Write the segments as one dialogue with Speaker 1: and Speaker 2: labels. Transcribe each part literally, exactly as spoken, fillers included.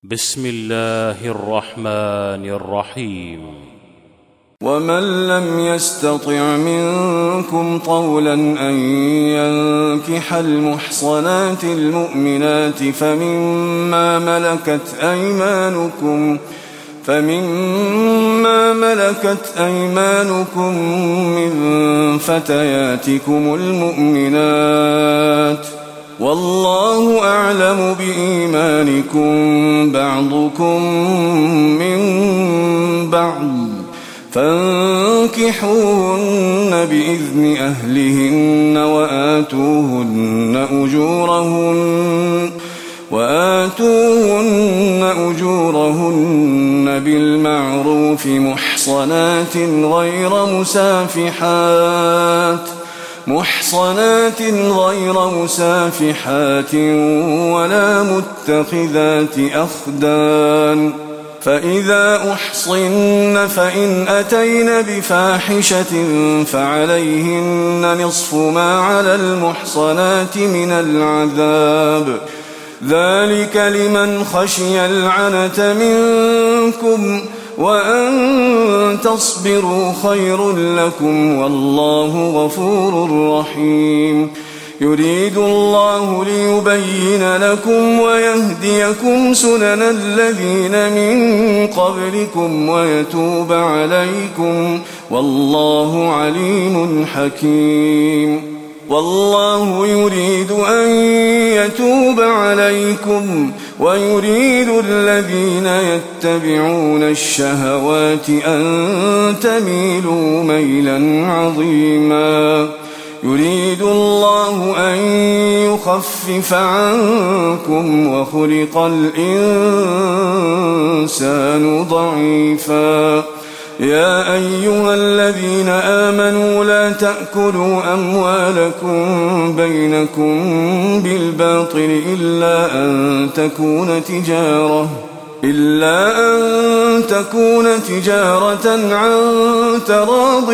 Speaker 1: بسم الله الرحمن الرحيم.
Speaker 2: ومن لم يستطع منكم طولا أن ينكح المحصنات المؤمنات فمما ملكت أيمانكم فمما ملكت أيمانكم من فتياتكم المؤمنات والله أعلم بإيمانكم بعضكم من بعض فانكحوهن بإذن أهلهن وآتوهن أجورهن وآتوهن أجورهن بالمعروف محصنات غير مسافحات محصنات غير مسافحات ولا متخذات أخدان فإذا أحصن فإن أتين بفاحشة فعليهن نصف ما على المحصنات من العذاب ذلك لمن خشي العنة منكم وأن تصبروا خير لكم والله غفور رحيم. يريد الله ليبين لكم ويهديكم سنن الذين من قبلكم ويتوب عليكم والله عليم حكيم. والله يريد أن يتوب عليكم ويريد الذين يتبعون الشهوات أن تميلوا ميلا عظيما. يريد الله أن يخفف عنكم وخلق الإنسان ضعيفا. يا أيها الذين آمنوا لا تأكلوا أموالكم بينكم بالباطل إلا أن تكون تجارة إلا أن تكون تجارة عن تراض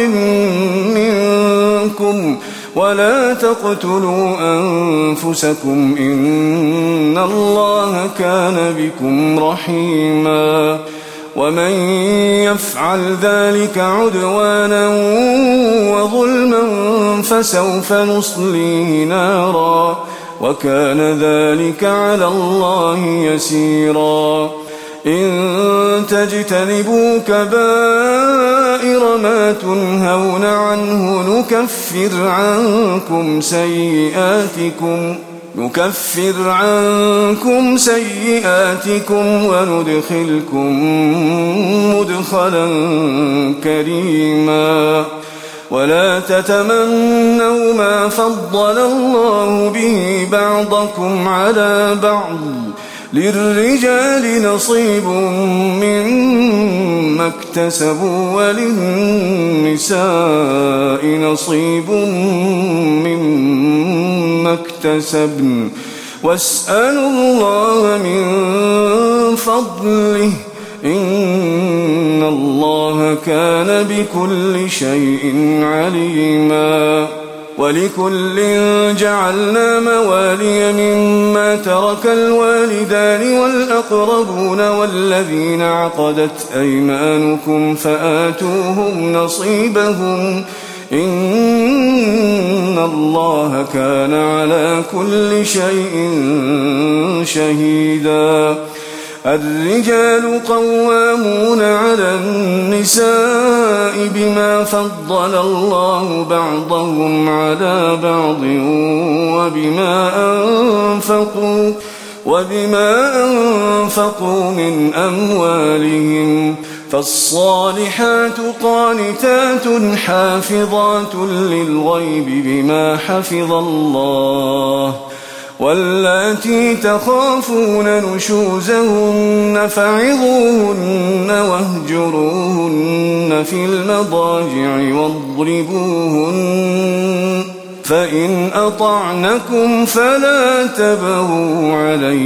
Speaker 2: منكم ولا تقتلوا أنفسكم إن الله كان بكم رحيما. ومن يفعل ذلك عدوانا وظلما فسوف نصليه نارا وكان ذلك على الله يسيرا. إن تجتنبوا كبائر ما تنهون عنه نكفر عنكم سيئاتكم نكفر عنكم سيئاتكم وندخلكم مدخلا كريما. ولا تتمنوا ما فضل الله به بعضكم على بعض للرجال نصيب مما اكتسبوا وللنساء نصيب مما اكتسبن واسألوا الله من فضله إن الله كان بكل شيء عليما. ولكل جعلنا موالي مما ترك الوالدان والأقربون والذين عقدت أيمانكم فآتوهم نصيبهم إن الله كان على كل شيء شهيدا. الرجال قوامون على النساء بما فضل الله بعضهم على بعض وبما أنفقوا وبما أنفقوا من أموالهم فالصالحات قانتات حافظات للغيب بما حفظ الله واللاتي تخافون نشوزهن فعظوهن واهجروهن في المضاجع واضربوهن فإن أطعنكم فلا تبغوا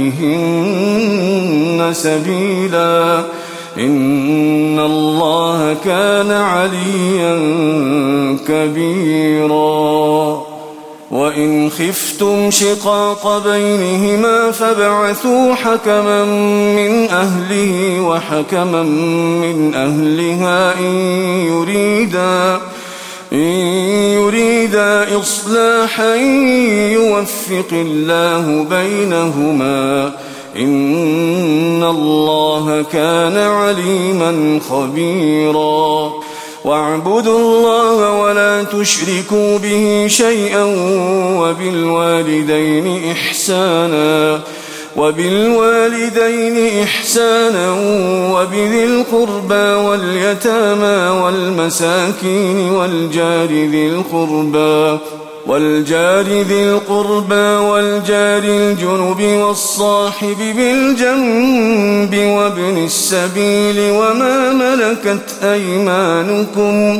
Speaker 2: عليهن سبيلا إن الله كان عليا كبيرا. وإن خفتم شقاق بينهما فابعثوا حكما من أهله وحكما من أهلها إن يريدا إن يريدا إصلاحا يوفق الله بينهما إن الله كان عليما خبيرا واعبدوا الله ولا تشركوا به شيئا وبالوالدين إحسانا وبالوالدين إحسانا وبذي القربى واليتامى والمساكين والجار ذي القربى والجار ذي القربى والجار الجنب والصاحب بالجنب وابن السبيل وما ملكت أيمانكم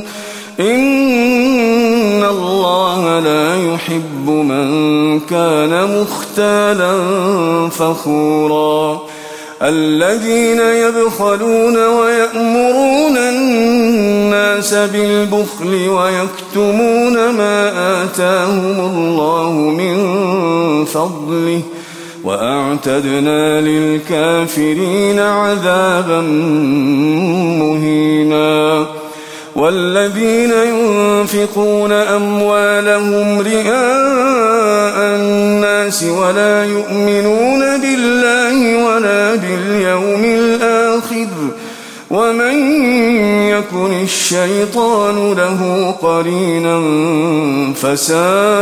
Speaker 2: إن الله لا يحب من كان مختالا فخورا الذين يبخلون ويأمرون الناس بالبخل ويكتمون ما آتاهم الله من فضله وأعتدنا للكافرين عذابا مهينا والذين ينفقون أموالهم رئاء الناس ولا يؤمنون بالله ولا باليوم الآخر ومن يكن الشيطان له قرينا فساء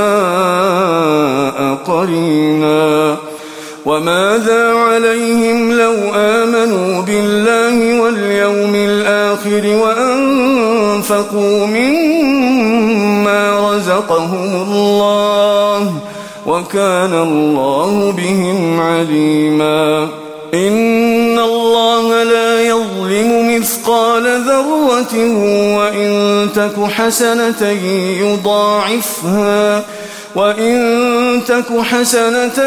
Speaker 2: قرينا وماذا عليهم لو آمنوا بالله واليوم الآخر وأنفقوا مما رزقهم الله وكان الله بهم عليما إن الله لا يظلم مثقال ذرة وإن تك حسنة يضاعفها وإن تك حسنة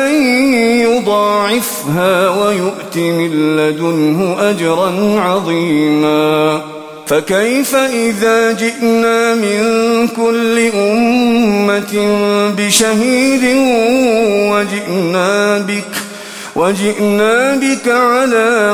Speaker 2: يضاعفها ويؤت من لدنه أجرا عظيما فكيف إذا جئنا من كل أمة بشهيد وجئنا بك وجئنا بك على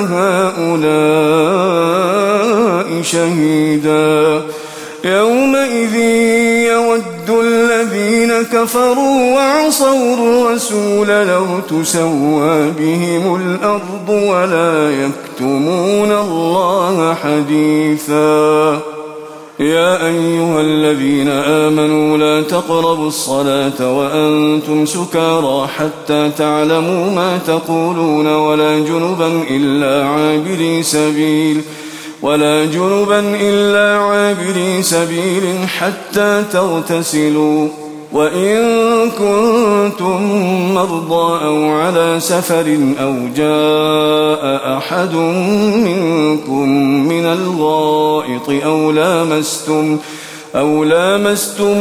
Speaker 2: هؤلاء شهيدا يومئذ يود الذين كفروا وعصوا الرسول لو تسوى بهم الأرض ولا يكتمون الله حديثا يا أيها الذين آمنوا لا تقربوا الصلاة وأنتم سكارى حتى تعلموا ما تقولون ولا جنبا إلا عابري سبيل ولا جنبا إلا عابري سبيل حتى تغتسلوا وإن كنتم مرضى أو على سفر أو جاء أحد منكم من الغائط أو لامستم أو لامستم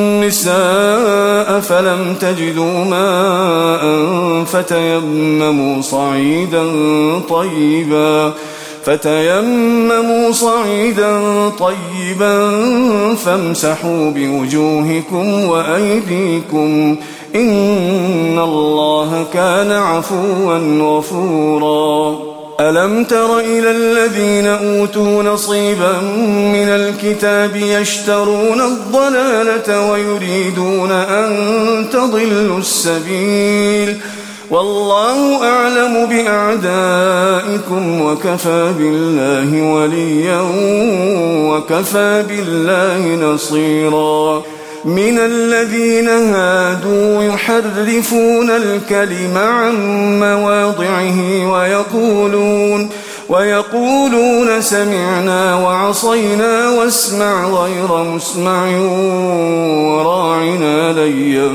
Speaker 2: النساء فلم تجدوا ماء فتيمموا صعيدا طيبا فتيمموا صعيدا طيبا فامسحوا بوجوهكم وأيديكم إن الله كان عفوا غفورا ألم تر إلى الذين أوتوا نصيبا من الكتاب يشترون الضلالة ويريدون أن تضلوا السبيل والله أعلم بأعدائكم وكفى بالله وليا وكفى بالله نصيرا من الذين هادوا يحرفون الكلم عن مواضعه ويقولون ويقولون سمعنا وعصينا واسمع غير مسمع وراعنا ليا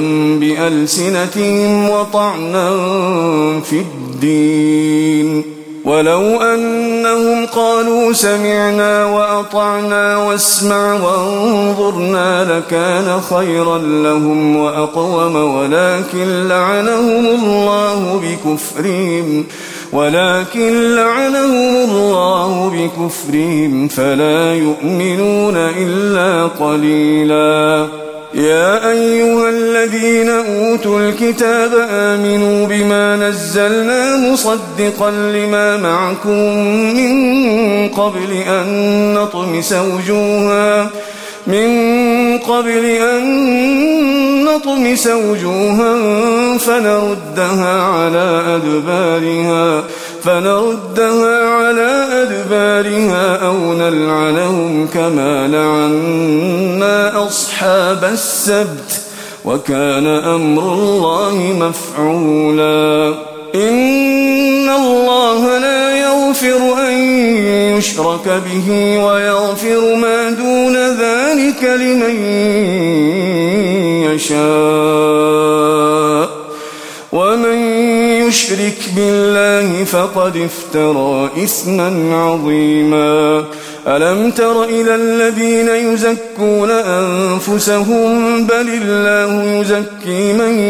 Speaker 2: بألسنتهم وطعنا في الدين ولو أنهم قالوا سمعنا وأطعنا واسمع وانظرنا لكان خيرا لهم وأقوم ولكن لعنهم الله بكفرهم ولكن لعنهم الله بكفرهم فلا يؤمنون إلا قليلا يا أيها الذين أوتوا الكتاب آمنوا بما نزلنا مصدقا لما معكم من قبل أن نطمس وجوها من قبل أن نطمس وجوها فنردها على أدبارها فنردها على أدبارها أو نلعنهم كما لعنا أصحاب السبت وكان أمر الله مفعولا إن الله لا يغفر أن يشرك به ويغفر ما دون ذلك لمن يشاء ومن يشرك بالله فقد افترى إثما عظيما ألم تر إلى الذين يزكون أنفسهم بل الله يزكي من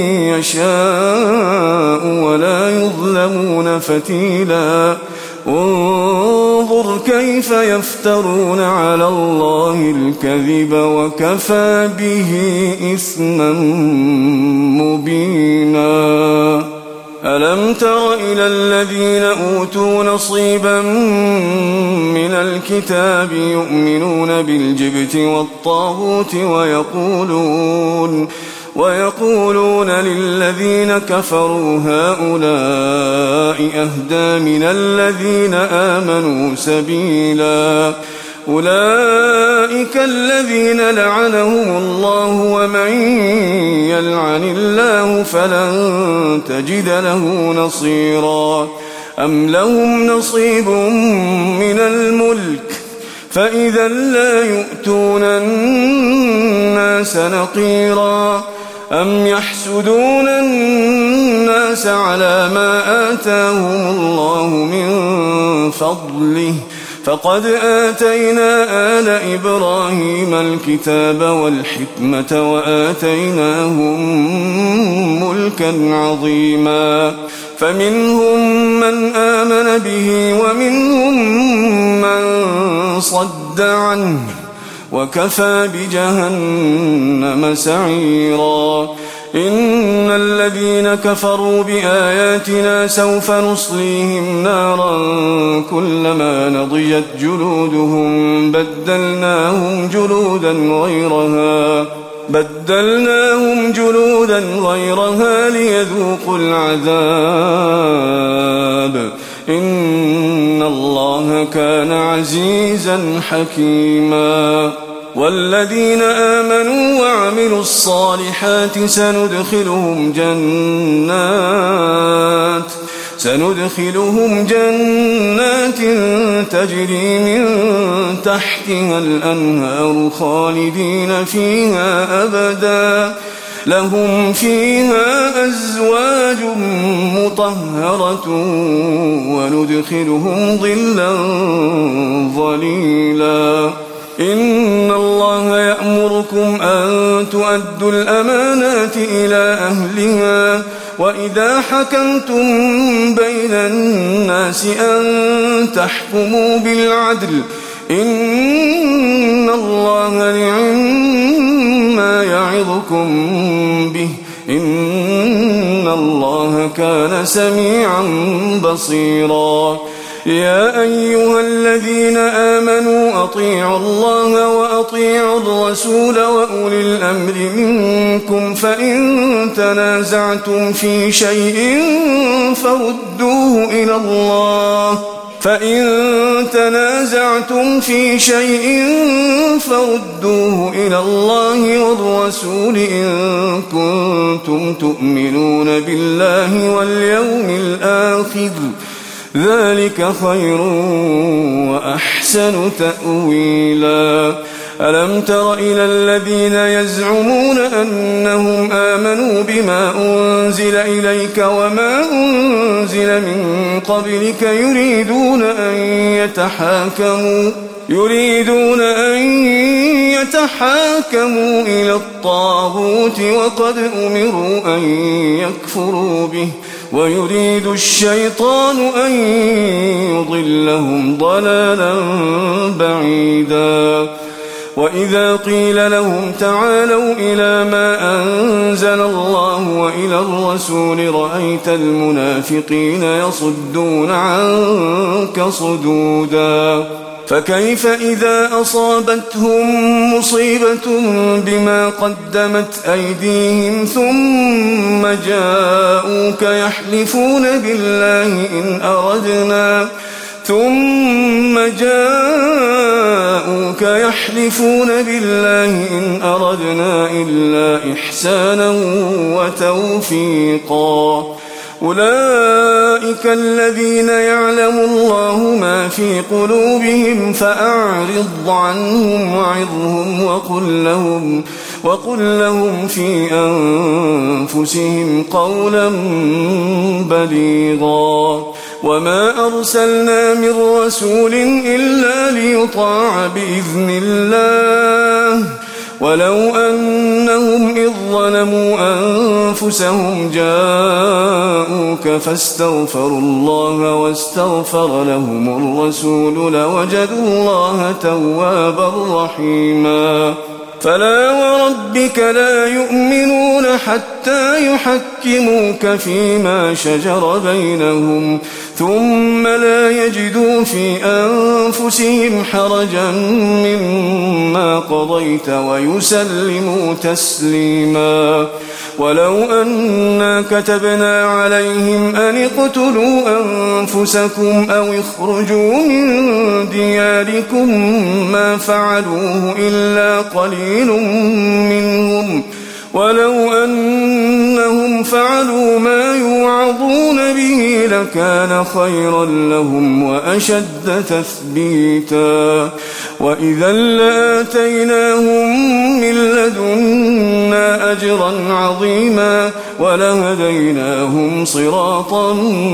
Speaker 2: يشاء ولا يظلمون فتيلا انظر كيف يفترون على الله الكذب وكفى به إثما مبينا ألم تر إلى الذين أوتوا نصيبا من الكتاب يؤمنون بالجبت والطاغوت ويقولون ويقولون للذين كفروا هؤلاء أهدى من الذين آمنوا سبيلا أولئك الذين لعنهم الله ومن يلعن الله فلن تجد له نصيرا أم لهم نصيب من الملك فإذا لا يؤتون الناس نقيرا أم يحسدون الناس على ما آتاهم الله من فضله فقد آتينا آل إبراهيم الكتاب والحكمة وآتيناهم ملكا عظيما فمنهم من آمن به ومنهم من صد عنه وكفى بجهنم سعيرا إن الذين كفروا بآياتنا سوف نصليهم نارا كلما نضجت جلودهم بدلناهم جلودا غيرها بدلناهم جلودا غيرها ليذوقوا العذاب إن الله كان عزيزا حكيما والذين آمنوا وعملوا الصالحات سندخلهم جنات سندخلهم جنات تجري من تحتها الأنهار خالدين فيها أبدا لهم فيها أزواج مطهرة وندخلهم ظلا ظليلا إن الله يأمركم أن تؤدوا الأمانات إلى أهلها وإذا حكمتم بين الناس أن تحكموا بالعدل إن الله نعما يعظكم به إن الله كان سميعا بصيرا يا أيها الذين آمنوا أطيعوا الله وأطيعوا الرسول وأولي الأمر منكم فإن تنازعتم في شيء فردوه إلى الله فإن تنازعتم في شيء فردوه إلى الله والرسول إن كنتم تؤمنون بالله واليوم الآخر ذلك خير وأحسن تأويلا ألم تر إلى الذين يزعمون أنهم آمنوا بما أنزل إليك وما أنزل من قبلك يريدون أن يتحاكموا يريدون أن يتحاكموا إلى الطاغوت وقد أمروا أن يكفروا به ويريد الشيطان أن يضلهم ضلالا بعيدا وإذا قيل لهم تعالوا إلى ما أنزل الله وإلى الرسول رأيت المنافقين يصدون عنك صدودا فكيف إذا أصابتهم مصيبة بما قدمت أيديهم ثم جاءوك يحلفون بالله إن أردنا ثم جاءوك يحلفون بالله إن أردنا إلا إحسانا وتوفيقا أولئك الذين يعلم الله ما في قلوبهم فأعرض عنهم وعظهم وقل لهم, وقل لهم في أنفسهم قولا بليغا وما أرسلنا من رسول إلا ليطاع بإذن الله ولو أنهم إذ ظلموا أنفسهم جاءوك فاستغفروا الله واستغفر لهم الرسول لوجدوا الله توابا رحيما فلا وربك لا يؤمنون حتى يحكموك فيما شجر بينهم ثم لا يجدوا في أنفسهم حرجا مما قضيت ويسلموا تسليما ولو أنا كتبنا عليهم أن اقتلوا أنفسكم أو اخرجوا من دياركم ما فعلوه إلا قليل منهم ولو أنهم فعلوا ما يوعظون به لكان خيرا لهم وأشد تثبيتا وإذا لآتيناهم من لدنا أجرا عظيما ولهديناهم صراطا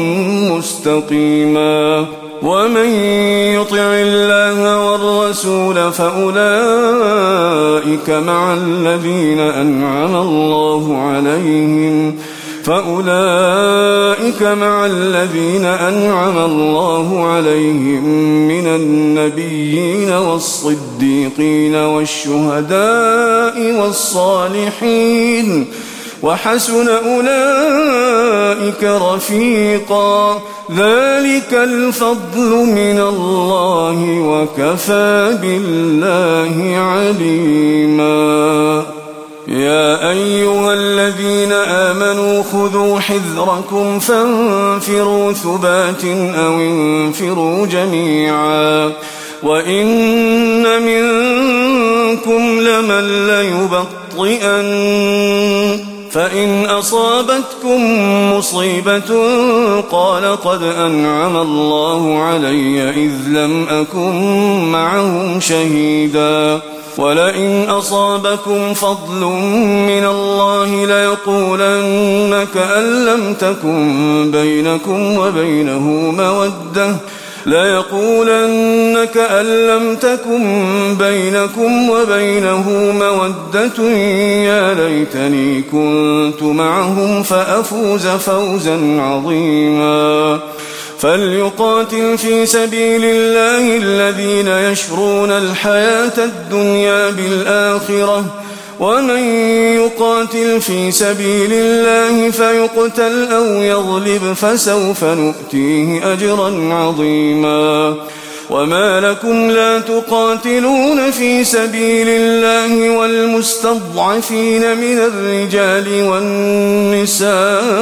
Speaker 2: مستقيما ومن يطع الله والرسول فأولئك مع الذين أنعم الله عليهم فأولئك مع الذين أنعم الله عليهم من النبيين والصديقين والشهداء والصالحين وحسن أولئك رفيقا ذلك الفضل من الله وكفى بالله عليما يا أيها الذين آمنوا خذوا حذركم فانفروا ثبات أو انفروا جميعا وإن منكم لمن ليبطئن فإن أصابتكم مصيبة قال قد أنعم الله علي إذ لم أكن معهم شهيدا ولئن أصابكم فضل من الله ليقولن كأن لم تكن بينكم وبينه مودة ليقولن كأن لم تكن بينكم وبينه مودة يا ليتني كنت معهم فأفوز فوزا عظيما فليقاتل في سبيل الله الذين يشرون الحياة الدنيا بالآخرة ومن يقاتل في سبيل الله فيقتل أو يغلب فسوف نؤتيه أجرا عظيما وما لكم لا تقاتلون في سبيل الله والمستضعفين من الرجال والنساء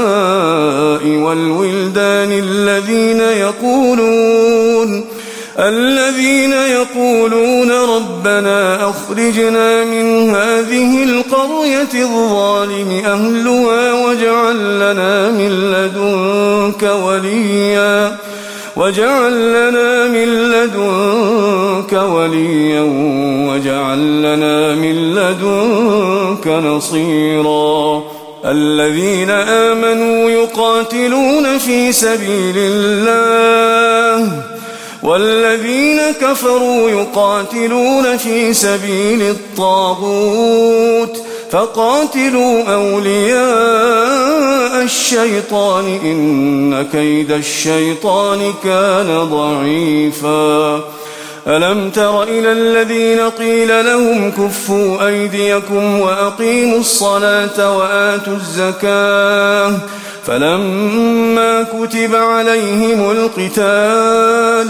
Speaker 2: والولدان الذين يقولون الذين يقولون ربنا أخرجنا من هذه القرية الظالم أهلها واجعل لنا من لدنك وليا واجعل لنا من لدنك وليا واجعل لنا من لدنك نصيرا الذين آمنوا يقاتلون في سبيل الله والذين كفروا يقاتلون في سبيل الطاغوت فقاتلوا أولياء الشيطان إن كيد الشيطان كان ضعيفا ألم تر إلى الذين قيل لهم كفوا أيديكم وأقيموا الصلاة وآتوا الزكاة فلما كتب عليهم القتال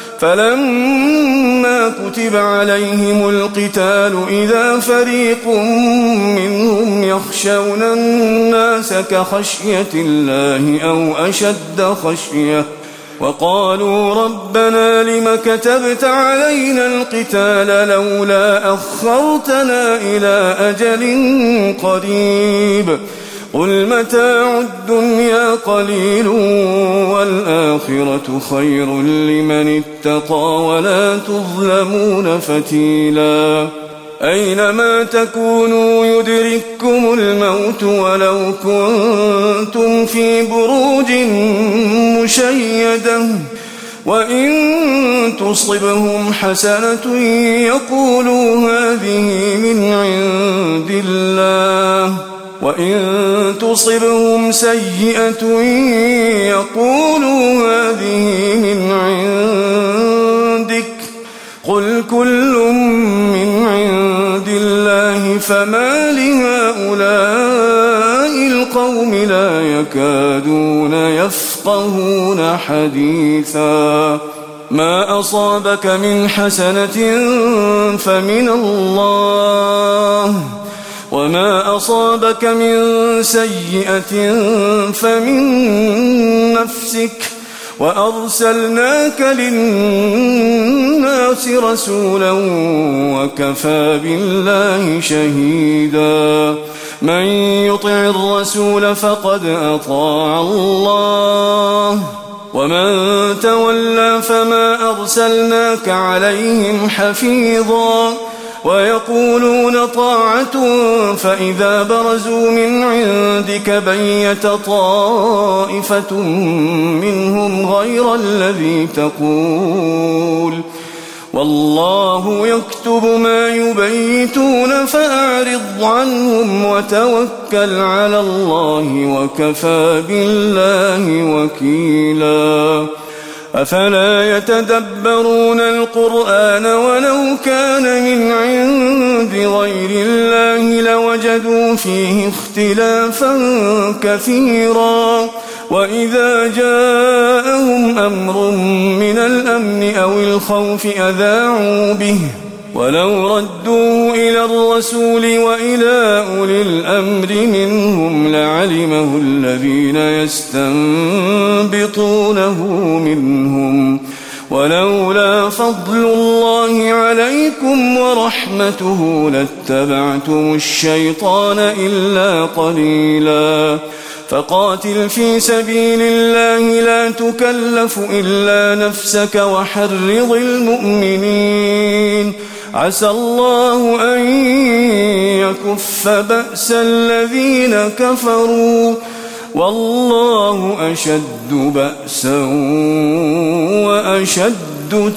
Speaker 2: فلما كتب عليهم القتال إذا فريق منهم يخشون الناس كخشية الله أو أشد خشية وقالوا ربنا لم كتبت علينا القتال لولا أخرتنا إلى أجل قريب قل متاع الدنيا قليل والآخرة خير لمن اتقى ولا تظلمون فتيلا أينما تكونوا يدرككم الموت ولو كنتم في بروج مشيدة وإن تصبهم حسنة يقولوا هذه من عند الله وإن تصبهم سيئة يقولوا هذه من عندك قل كل من عند الله فما لهؤلاء القوم لا يكادون يفقهون حديثا ما أصابك من حسنة فمن الله وما أصابك من سيئة فمن نفسك وأرسلناك للناس رسولا وكفى بالله شهيدا من يطع الرسول فقد أطاع الله ومن تولى فما أرسلناك عليهم حفيظا ويقولون طاعة فإذا برزوا من عندك بيت طائفة منهم غير الذي تقول والله يكتب ما يبيتون فأعرض عنهم وتوكل على الله وكفى بالله وكيلا أفلا يتدبرون القرآن ولو كان من عند غير الله لوجدوا فيه اختلافا كثيرا وإذا جاءهم أمر من الأمن أو الخوف أذاعوا به ولو ردوه إلى الرسول وإلى أولي الأمر منهم لعلمه الذين يستنبطونه منهم ولولا فضل الله عليكم ورحمته لاتبعتم الشيطان إلا قليلا فقاتل في سبيل الله لا تكلف إلا نفسك وحرض المؤمنين عسى الله أن يكف بأس الذين كفروا والله أشد بأسا وأشد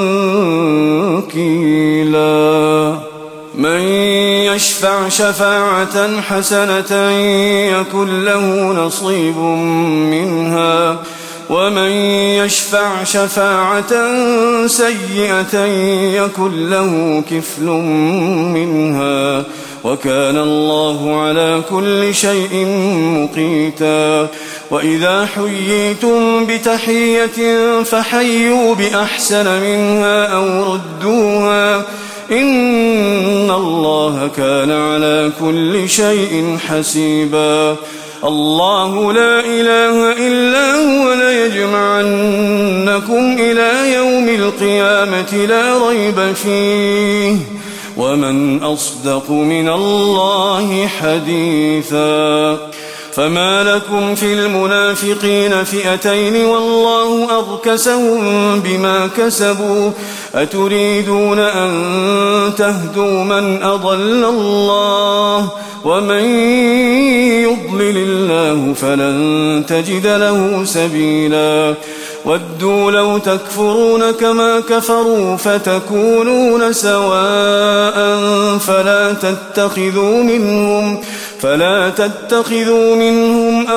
Speaker 2: تنكيلا من يشفع شفاعة حسنة يكن له نصيب منها ومن يشفع شفاعة سيئة يكن له كفل منها وكان الله على كل شيء مقيتا وإذا حييتم بتحية فحيوا بأحسن منها أو ردوها إن الله كان على كل شيء حسيبا الله لا إله إلا هو ليجمعنكم إلى يوم القيامة لا ريب فيه ومن أصدق من الله حديثا فما لكم في المنافقين فئتين والله أركسهم بما كسبوا أتريدون أن تهدوا من أضل الله ومن يضلل الله فلن تجد له سبيلا ودوا لو تكفرون كما كفروا فتكونون سواء فلا تتخذوا منهم فلا تتخذوا منهم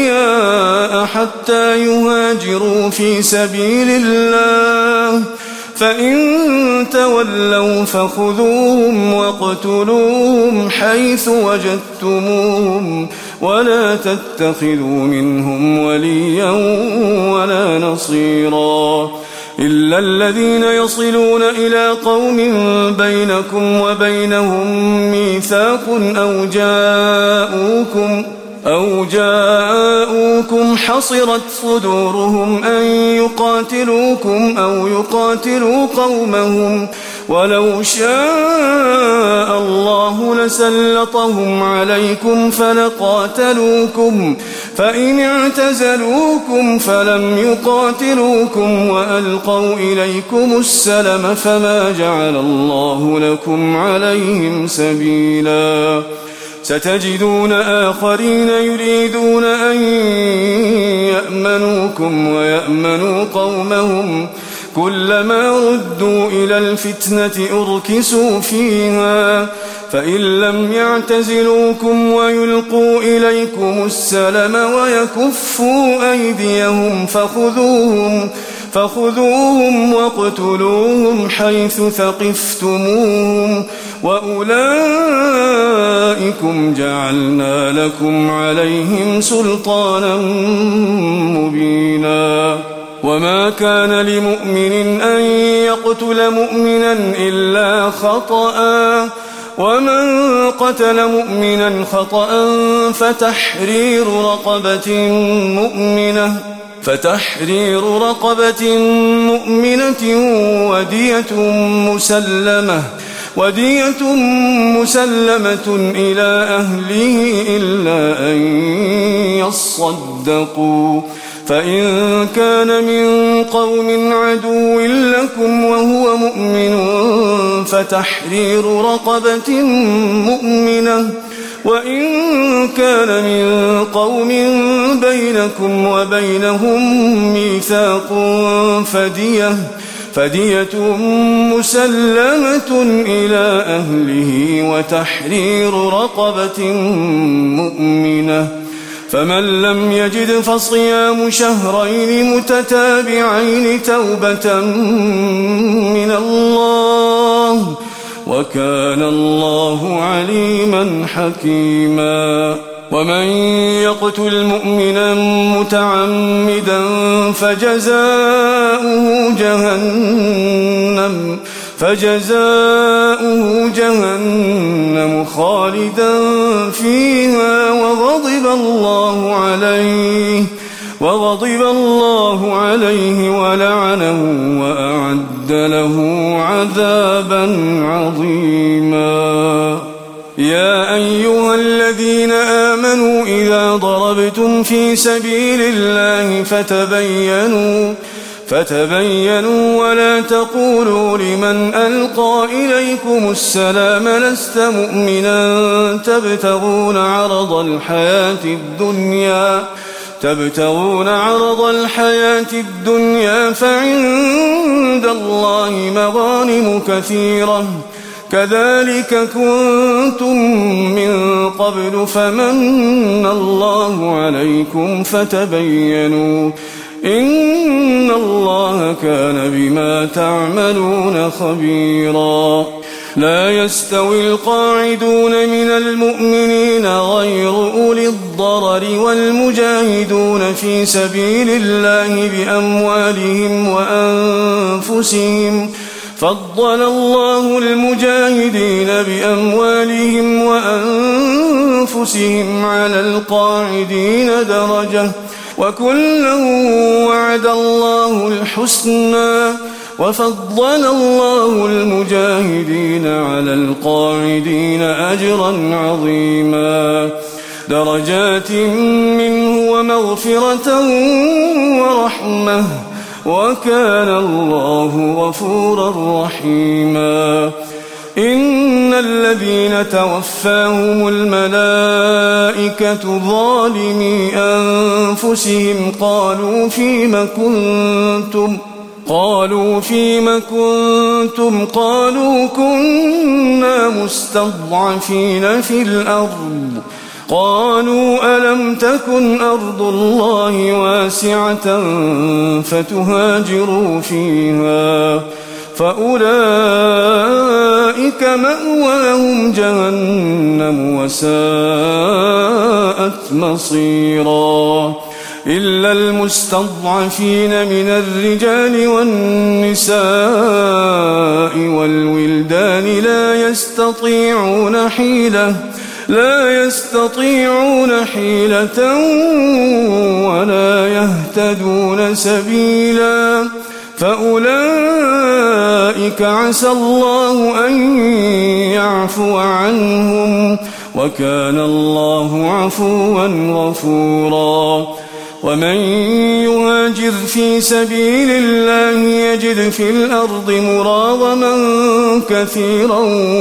Speaker 2: أولياء حتى يهاجروا في سبيل الله فإن تولوا فخذوهم واقتلوهم حيث وجدتموهم ولا تتخذوا منهم وليا ولا نصيرا إلا الذين يصلون إلى قوم بينكم وبينهم ميثاق أو جاءوكم أو جاءوكم حصرت صدورهم أن يقاتلوكم أو يقاتلوا قومهم ولو شاء الله لسلطهم عليكم فلقاتلوكم فإن اعتزلوكم فلم يقاتلوكم وألقوا إليكم السلم فما جعل الله لكم عليهم سبيلا ستجدون آخرين يريدون أن يأمنوكم ويأمنوا قومهم كلما ردوا إلى الفتنة أركسوا فيها فإن لم يعتزلوكم ويلقوا إليكم السلم ويكفوا أيديهم فخذوهم فخذوهم واقتلوهم حيث ثقفتموهم وأولئكم جعلنا لكم عليهم سلطانا مبينا وما كان لمؤمن أن يقتل مؤمنا إلا خطأ ومن قتل مؤمنا خطأ فتحرير رقبة مؤمنة فتحرير رقبة مؤمنة ودية مسلمة ودية مسلمة إلى أهله إلا أن يصدقوا فإن كان من قوم عدو لكم وهو مؤمن فتحرير رقبة مؤمنة وإن كان من قوم بينكم وبينهم ميثاق فدية فدية مسلمة إلى أهله وتحرير رقبة مؤمنة فمن لم يجد فصيام شهرين متتابعين توبة من الله وكان الله عليما حكيما ومن يقتل مؤمنا متعمدا فجزاؤه جهنم فجزاؤه جهنم خالدا فيها وغضب الله عليه وغضب الله عليه ولعنه وأعد له عذابا عظيما يا أيها الذين آمنوا إذا ضربتم في سبيل الله فتبينوا فتبينوا ولا تقولوا لمن ألقى إليكم السلام لست مؤمنا تبتغون عرض الحياة الدنيا تبتغون عرض الحياة الدنيا فعند الله مغانم كثيرة كذلك كنتم من قبل فمن الله عليكم فتبينوا إن الله كان بما تعملون خبيرا لا يستوي القاعدون من المؤمنين غير أولي الضرر والمجاهدون في سبيل الله بأموالهم وأنفسهم فضل الله المجاهدين بأموالهم وأنفسهم على القاعدين درجة وكلا وعد الله الحسنى وفضل الله المجاهدين على القاعدين أجرا عظيما درجات منه ومغفرة ورحمة وكان الله غفورا رحيما إن الذين توفاهم الملائكة ظالمي أنفسهم قالوا فيم كنتم قالوا فيم كنتم قالوا كنا مستضعفين في الأرض قالوا ألم تكن أرض الله واسعة فتهاجروا فيها فأولئك مأواهم جهنم وساءت مصيرا إلا المستضعفين من الرجال والنساء والولدان لا يستطيعون حيلة لا يستطيعون حيلة ولا يهتدون سبيلا فأولئك عسى الله أن يعفو عنهم وكان الله عفوا غفورا ومن يهاجر في سبيل الله يجد في الأرض مراغما كثيرا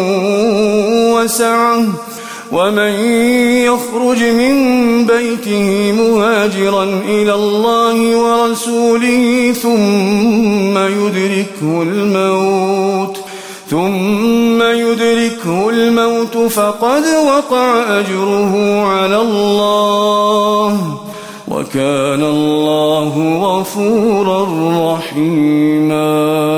Speaker 2: وسعة ومن يخرج من بيته مهاجرا إلى الله ورسوله ثم يدركه الموت ثم يدركه الموت فقد وقع أجره على الله وكان الله غفورا رحيما